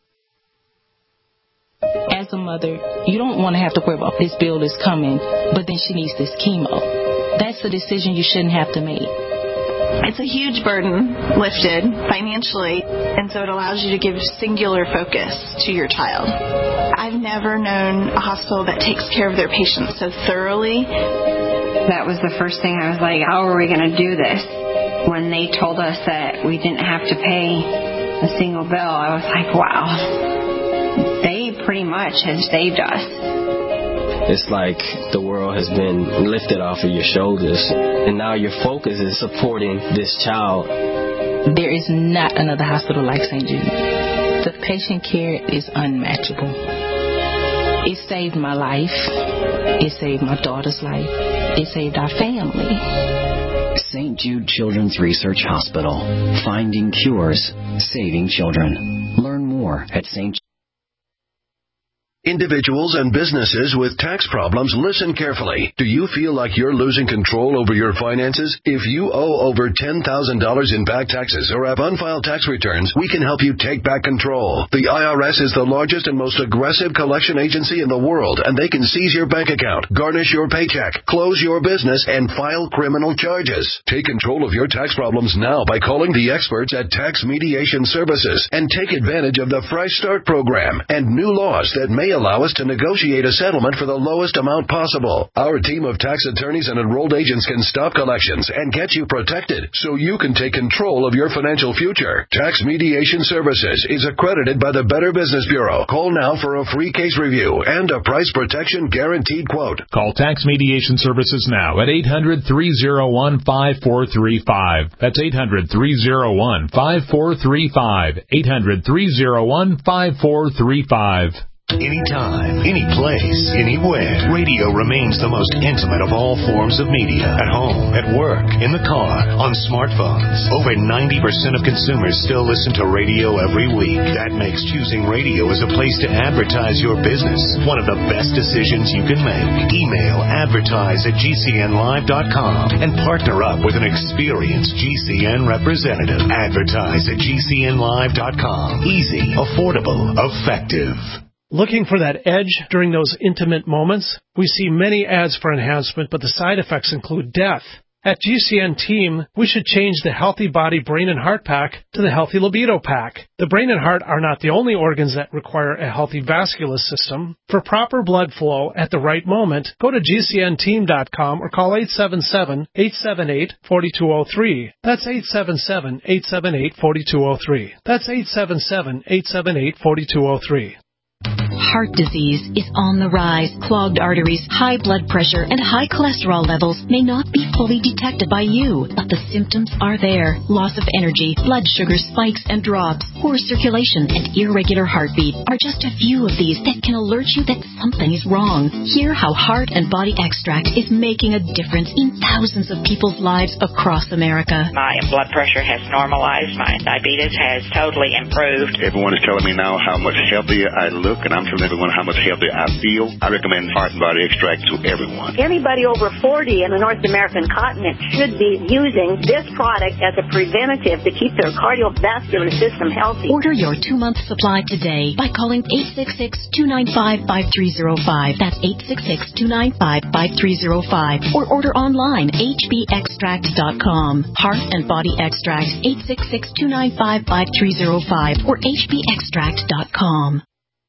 As a mother, you don't want to have to worry about this bill is coming, but then she needs this chemo. That's a decision you shouldn't have to make. It's a huge burden lifted financially, and so it allows you to give singular focus to your child. I've never known a hospital that takes care of their patients so thoroughly. That was the first thing I was like, how are we going to do this? When they told us that we didn't have to pay a single bill, I was like, wow, they pretty much have saved us. It's like the world has been lifted off of your shoulders, and now your focus is supporting this child. There is not another hospital like Saint Jude. The patient care is unmatchable. It saved my life. It saved my daughter's life. It saved our family. Saint Jude Children's Research Hospital. Finding cures, saving children. Learn more at Saint Jude. Individuals and businesses with tax problems, listen carefully. Do you feel like you're losing control over your finances? If you owe over ten thousand dollars in back taxes or have unfiled tax returns, we can help you take back control. The I R S is the largest and most aggressive collection agency in the world, and they can seize your bank account, garnish your paycheck, close your business, and file criminal charges. Take control of your tax problems now by calling the experts at Tax Mediation Services and take advantage of the Fresh Start program and new laws that may allow us to negotiate a settlement for the lowest amount possible. Our team of tax attorneys and enrolled agents can stop collections and get you protected so you can take control of your financial future. Tax Mediation Services is accredited by the Better Business Bureau. Call now for a free case review and a price protection guaranteed quote. Call Tax Mediation Services now at eight hundred, three oh one, five four three five. That's eight hundred, three oh one, five four three five. eight hundred, three oh one, five four three five. Anytime, any place, anywhere. Radio remains the most intimate of all forms of media. At home, at work, in the car, on smartphones. Over ninety percent of consumers still listen to radio every week. That makes choosing radio as a place to advertise your business one of the best decisions you can make. Email advertise at G C N live dot com and partner up with an experienced G C N representative. Advertise at G C N live dot com. Easy, affordable, effective. Looking for that edge during those intimate moments? We see many ads for enhancement, but the side effects include death. At G C N Team, we should change the Healthy Body Brain and Heart Pack to the Healthy Libido Pack. The brain and heart are not the only organs that require a healthy vascular system. For proper blood flow at the right moment, go to G C N team dot com or call eight seven seven, eight seven eight, four two zero three. That's eight seven seven, eight seven eight, four two zero three. That's eight seven seven, eight seven eight, four two zero three. Heart disease is on the rise. Clogged arteries, high blood pressure, and high cholesterol levels may not be fully detected by you, but the symptoms are there. Loss of energy, blood sugar spikes and drops, poor circulation, and irregular heartbeat are just a few of these that can alert you that something is wrong. Hear how Heart and Body Extract is making a difference in thousands of people's lives across America. My blood pressure has normalized. My diabetes has totally improved. Everyone is telling me now how much healthier I look, and I'm telling everyone how much healthier I feel. I recommend Heart and Body Extract to everyone. Anybody over forty in the North American continent should be using this product as a preventative to keep their cardiovascular system healthy. Order your two-month supply today by calling eight six six, two nine five, five three zero five. That's eight six six, two nine five, five three zero five. Or order online, H B extract dot com. Heart and Body Extract, eight six six, two nine five, five three zero five or H B extract dot com.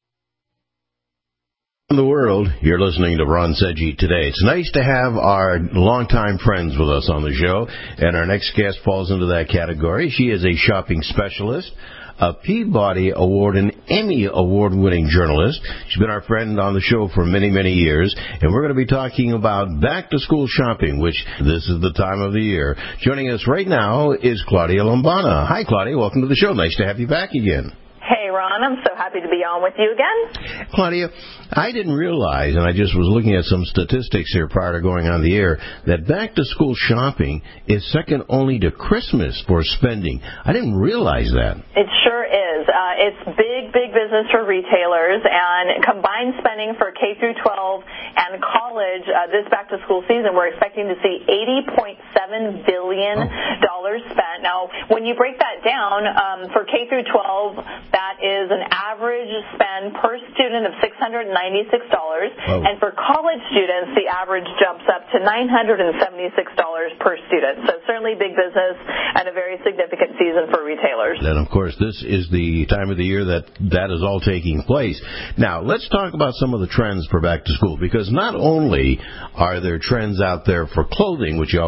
In the world, you're listening to Ron Sedgwick today. It's nice to have our longtime friends with us on the show, and our next guest falls into that category. She is a shopping specialist, a Peabody Award and Emmy Award-winning journalist. She's been our friend on the show for many, many years, and we're going to be talking about back-to-school shopping, which this is the time of the year. Joining us right now is Claudia Lombana. Hi, Claudia. Welcome to the show. Nice to have you back again. Hey, Ron. I'm so happy to be on with you again. Claudia, I didn't realize, and I just was looking at some statistics here prior to going on the air, that back-to-school shopping is second only to Christmas for spending. I didn't realize that. It sure is. Uh, it's big, big business for retailers, and combined spending for K through twelve and college uh, this back-to-school season, we're expecting to see eighty point seven billion dollars oh. spent. Now, when you break that down, um, for K through twelve, that is an average spend per student of six hundred ninety-six dollars, oh. and for college students, the average jumps up to nine hundred seventy-six dollars per student. So certainly big business and a very significant season for retailers. And, of course, this is the time of the year that that is all taking place. Now, let's talk about some of the trends for back to school, because not only are there trends out there for clothing, which you always want to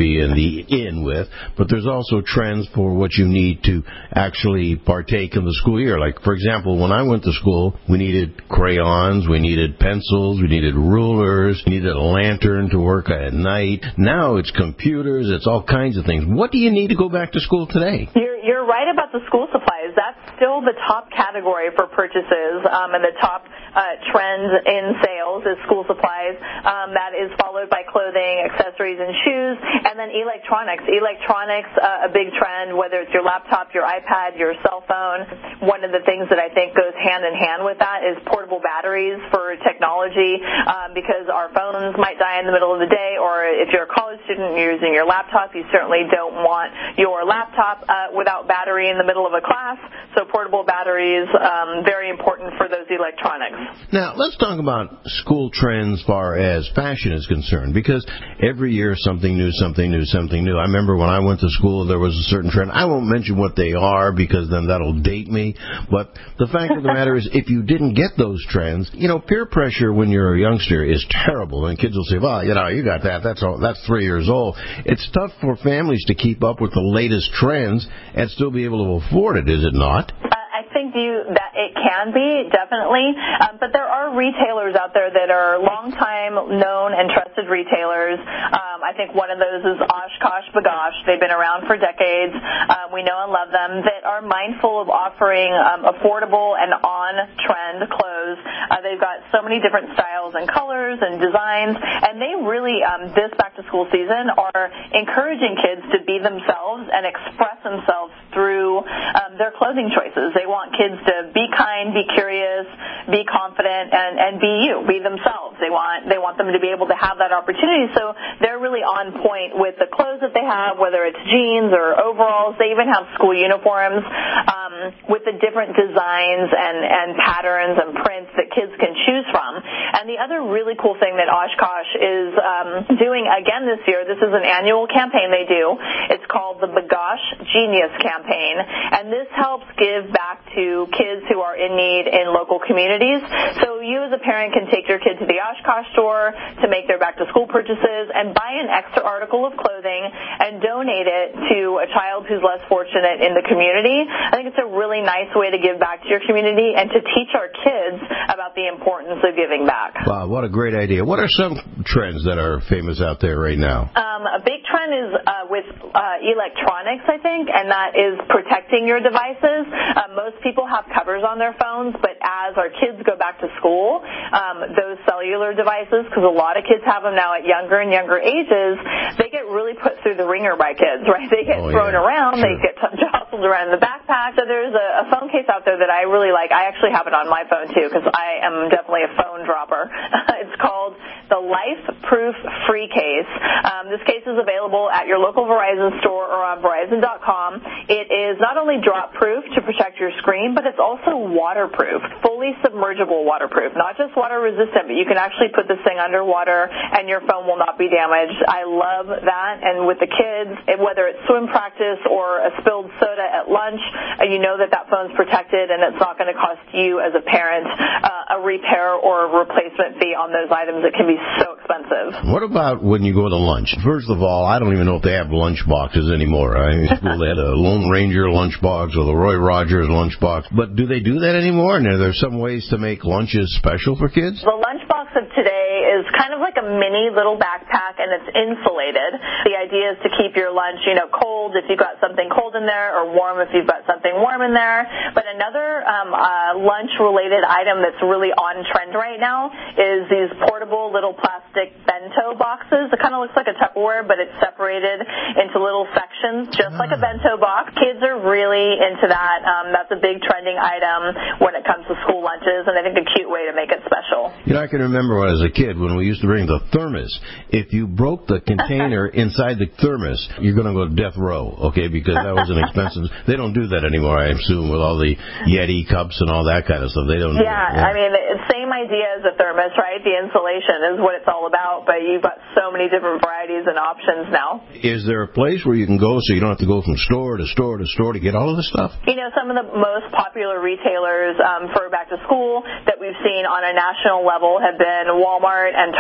be in the in with, but there's also trends for what you need to actually partake in the school year. Like, for example, when I went to school, we needed crayons, we needed pencils, we needed rulers, we needed a lantern to work at night. Now it's computers, it's all kinds of things. What do you need to go back to school today? You're, you're right about the school supplies. That's still the top category for purchases, um, and the top uh, trend in sales is school supplies. Um, that is followed by clothing, accessories, and shoes, and then electronics. Electronics, uh, a big trend, whether it's your laptop, your iPad, your cell phone. One of the things that I think goes hand in hand with that is portable batteries for technology, um, because our phones might die in the middle of the day, or if you're a college student and you're using your laptop, you certainly don't want your laptop uh, without battery in the middle of a class. So portable batteries, um, very important for those electronics. Now, let's talk about school trends as far as fashion is concerned, because every year something new, something new, something new. I remember when I went to school, there was a certain trend. I won't mention what they are because then that'll date me, but the fact of the matter is, if you didn't get those trends, you know, peer pressure when you're a youngster is terrible, and kids will say, well, you know, you got that, that's all, that's three years old. It's tough for families to keep up with the latest trends and still be able to afford it, is it not? I think you, that it can be, definitely. Um, but there are retailers out there that are long-time known and trusted retailers. Um, I think one of those is OshKosh B'gosh. They've been around for decades. Um, we know and love them, that are mindful of offering um, affordable and on-trend clothes. Uh, they've got so many different styles and colors and designs, and they really, um, this back-to-school season, are encouraging kids to be themselves and express themselves through um, their clothing choices. They want kids to be kind, be curious, be confident, and, and be you, be themselves. They want they want them to be able to have that opportunity. So they're really on point with the clothes that they have, whether it's jeans or overalls. They even have school uniforms um, with the different designs and, and patterns and prints that kids can choose from. And the other really cool thing that OshKosh is um, doing again this year, this is an annual campaign they do. It's called the B'gosh Genius Campaign, and this helps give back to kids who are in need in local communities. So you as a parent can take your kid to the OshKosh store to make their back-to-school purchases and buy an extra article of clothing and donate it to a child who's less fortunate in the community. I think it's a really nice way to give back to your community and to teach our kids about the importance of giving back. Wow, what a great idea. What are some trends that are famous out there right now? Um, a big trend is uh, with uh, electronics, I think, and that is protecting your devices. Uh, most people have covers on their phones, but as our kids go back to school, um, those cellular devices, because a lot of kids have them now at younger and younger ages, they get really put through the ringer by kids, right? They get oh, thrown yeah. around, sure. they get jostled around in the backpack. So there's a, a phone case out there that I really like. I actually have it on my phone, too, because I am definitely a phone dropper. It's called the Life Proof Free Case. Um, this case is available at your local Verizon store or on Verizon dot com. It is not only drop-proof to protect your screen, but it's also waterproof, fully submergible waterproof, not just water-resistant, but you can actually put this thing underwater and your phone will not be damaged. I love that, and with the kids, whether it's swim practice or a spilled soda at lunch, you know that that phone's protected and it's not going to cost you as a parent uh, a repair or a replacement fee on those items. It can be so expensive. What about when you go to lunch? First of all, I don't even know if they have lunch boxes anymore. I mean, school, they had a Lone Ranger lunch box or the Roy Rogers lunch box. But do they do that anymore? And are there some ways to make lunches special for kids? The lunchbox of today is kind of like a mini little backpack, and it's insulated. The idea is to keep your lunch, you know, cold if you've got something cold in there, or warm if you've got something warm in there. But another um, uh, lunch-related item that's really on trend right now is these portable little plastic bento boxes. It kind of looks like a Tupperware, but it's separated into little sections, just like a bento box. Kids are really into that. Um, that's a big trending item when it comes to school lunches, and I think a cute way to make it special. You know, I can remember when I was a kid when we used to bring the thermos. If you broke the container inside the thermos, you're going to go to death row, okay, because that was an expensive. They don't do that anymore, I assume, with all the Yeti cups and all that kind of stuff. They don't do yeah, that. Yeah, I mean, the same idea as a thermos, right? The insulation is what it's all about, but you've got so many different varieties and options now. Is there a place where you can go so you don't have to go from store to store to store to get all of this stuff? You know, some of the most popular retailers um, for back to school that we've seen on a national level have been Walmart and Target.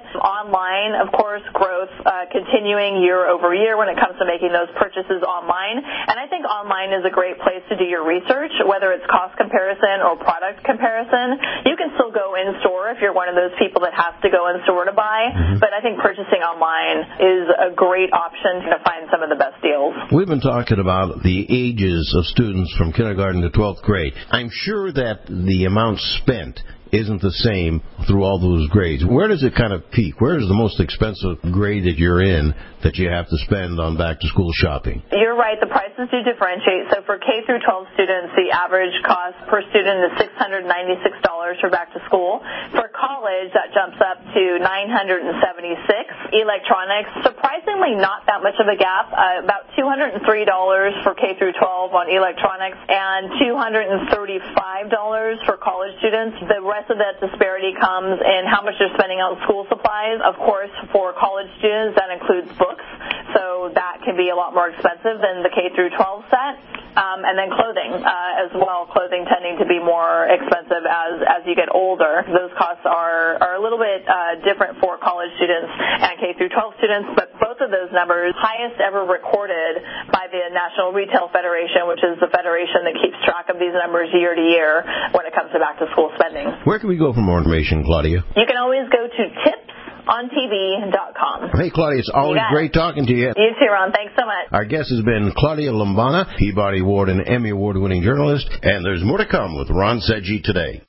Online, of course, growth uh, continuing year over year when it comes to making those purchases online. And I think online is a great place to do your research, whether it's cost comparison or product comparison. You can still go in store if you're one of those people that has to go in store to buy, mm-hmm. but I think purchasing online is a great option to find some of the best deals. We've been talking about the ages of students from kindergarten to twelfth grade. I'm sure that the amount spent isn't the same through all those grades. Where does it kind of peak? Where is the most expensive grade that you're in that you have to spend on back-to-school shopping? You're right. The prices do differentiate. So for K through twelve students, the average cost per student is six hundred ninety-six dollars for back-to-school. For college, that jumps up to nine hundred seventy-six dollars. Electronics, surprisingly not that much of a gap, uh, about two hundred three dollars for K through twelve on electronics and two hundred thirty-five dollars for college students. The rest of that disparity comes in how much they're spending on school supplies. Of course, for college students, that includes books, so that can be a lot more expensive than the K through twelve set. Um, and then clothing uh, as well, clothing tending to be more expensive as, as you get older. Those costs are, are a little bit uh, different for college students and K through twelve students, but both of those numbers, highest ever recorded by the National Retail Federation, which is the federation that keeps track of these numbers year to year when it comes to back-to-school spending. Where can we go for more information, Claudia? You can always go to tips on T V dot com. Hey, Claudia, it's always great talking to you. You too, Ron. Thanks so much. Our guest has been Claudia Lombana, Peabody Award and Emmy Award-winning journalist, and there's more to come with Ron Seggi today.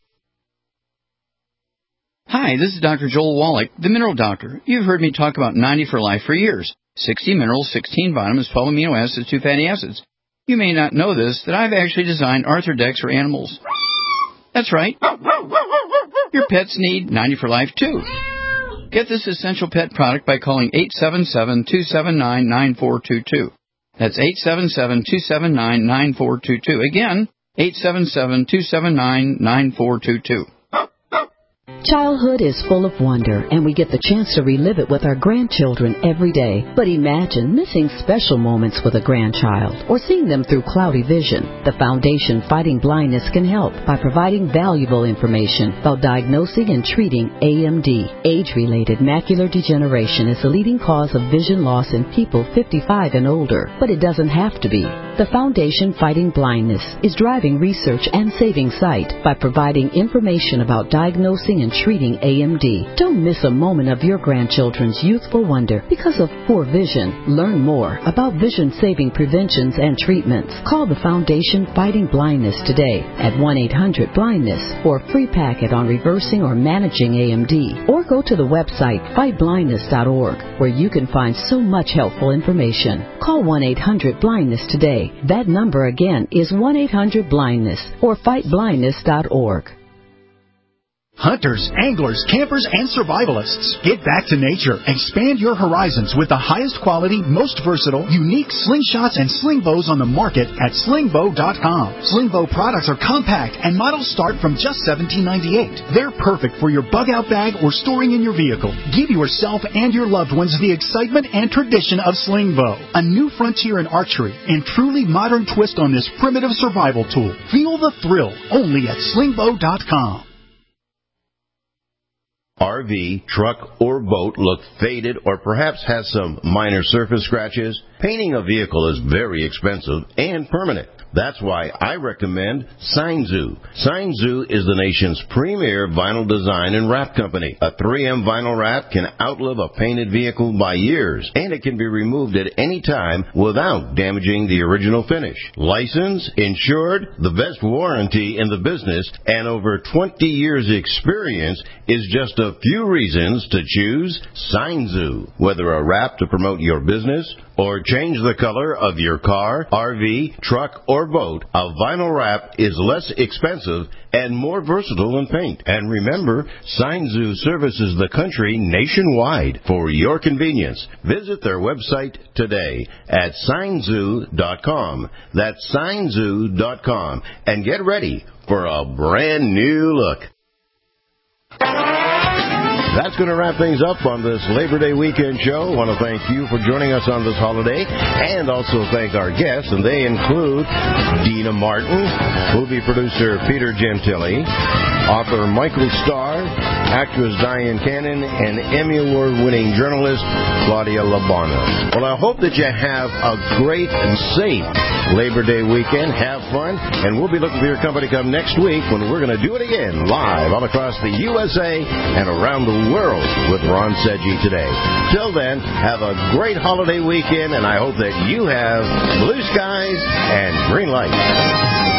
Hi, this is Doctor Joel Wallach, the Mineral Doctor. You've heard me talk about ninety for Life for years. sixty minerals, sixteen vitamins, twelve amino acids, two fatty acids. You may not know this, that I've actually designed Arthrodex for animals. That's right. Your pets need ninety for Life, too. Get this essential pet product by calling eight seven seven, two seven nine, nine four two two. That's eight seven seven, two seven nine, nine four two two. Again, eight seven seven, two seven nine, nine four two two. Childhood is full of wonder, and we get the chance to relive it with our grandchildren every day. But imagine missing special moments with a grandchild or seeing them through cloudy vision. The Foundation Fighting Blindness can help by providing valuable information about diagnosing and treating A M D. Age-related macular degeneration is the leading cause of vision loss in people fifty-five and older, but it doesn't have to be. The Foundation Fighting Blindness is driving research and saving sight by providing information about diagnosing and treating A M D. Don't miss a moment of your grandchildren's youthful wonder because of poor vision. Learn more about vision-saving preventions and treatments. Call the Foundation Fighting Blindness today at one eight hundred blindness for a free packet on reversing or managing A M D. Or go to the website fight blindness dot org where you can find so much helpful information. Call one eight hundred blindness today. That number again is one eight hundred blindness or fight blindness dot org. Hunters, anglers, campers, and survivalists. Get back to nature. Expand your horizons with the highest quality, most versatile, unique slingshots and sling bows on the market at sling bow dot com. Sling bow products are compact and models start from just seventeen ninety-eight. They're perfect for your bug-out bag or storing in your vehicle. Give yourself and your loved ones the excitement and tradition of sling bow. A new frontier in archery and truly modern twist on this primitive survival tool. Feel the thrill only at sling bow dot com. R V, truck, or boat look faded or perhaps has some minor surface scratches? Painting a vehicle is very expensive and permanent. That's why I recommend Sign-Zoo. Sign-Zoo is the nation's premier vinyl design and wrap company. A three M vinyl wrap can outlive a painted vehicle by years, and it can be removed at any time without damaging the original finish. Licensed, insured, the best warranty in the business, and over twenty years experience is just a few reasons to choose Sign-Zoo. Whether a wrap to promote your business or change the color of your car, R V, truck, or boat, a vinyl wrap is less expensive and more versatile than paint. And remember, Sign-Zoo services the country nationwide for your convenience. Visit their website today at sign zoo dot com. That's sign zoo dot com. And get ready for a brand new look. That's going to wrap things up on this Labor Day weekend show. I want to thank you for joining us on this holiday and also thank our guests, and they include Dina Martin, movie producer Peter Gentili, author Michael Starr, actress Diane Cannon, and Emmy Award-winning journalist Claudia Labana. Well, I hope that you have a great and safe Labor Day weekend. Have fun, and we'll be looking for your company come next week when we're going to do it again live all across the U S A and around the world with Ron Seggi today. Till then, have a great holiday weekend, and I hope that you have blue skies and green lights.